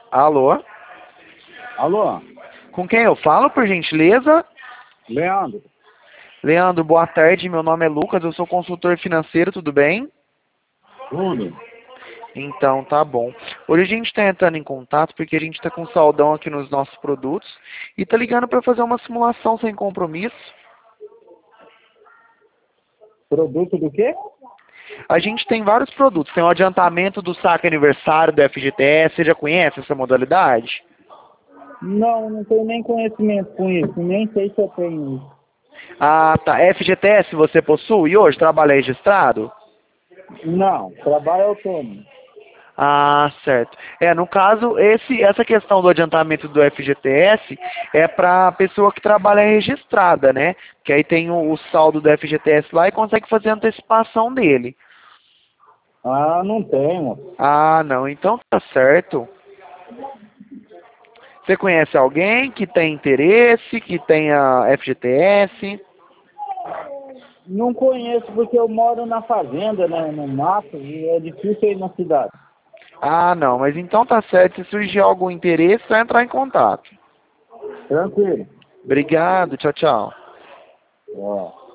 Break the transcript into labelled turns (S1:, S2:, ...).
S1: Alô?
S2: Alô,
S1: Com quem eu falo, por gentileza?
S2: Leandro.
S1: Leandro, boa tarde. Meu nome é Lucas, eu sou consultor financeiro, tudo bem?
S2: Tudo.
S1: Então, tá bom. Hoje a gente está entrando em contato porque a gente está com saldão aqui nos nossos produtos e tá ligando para fazer uma simulação sem compromisso.
S2: Produto do quê?
S1: A gente tem vários produtos. Tem o adiantamento do saque aniversário do FGTS. Você já conhece essa modalidade?
S2: Não, não tenho nem conhecimento com isso, nem sei se eu tenho isso.
S1: Ah, tá. FGTS você possui hoje? Trabalha registrado?
S2: Não, trabalho autônomo.
S1: Ah, certo. No caso, essa questão do adiantamento do FGTS é para pessoa que trabalha registrada, né? Que aí tem o saldo do FGTS lá e consegue fazer a antecipação dele.
S2: Ah, não tenho.
S1: Ah, não. Então tá certo. Você conhece alguém que tem interesse, que tenha FGTS?
S2: Não conheço porque eu moro na fazenda, né, no mato, e é difícil ir na cidade.
S1: Ah, não. Mas então tá certo. Se surgir algum interesse, só entrar em contato.
S2: Tranquilo.
S1: Obrigado. Tchau, tchau.
S2: Ó.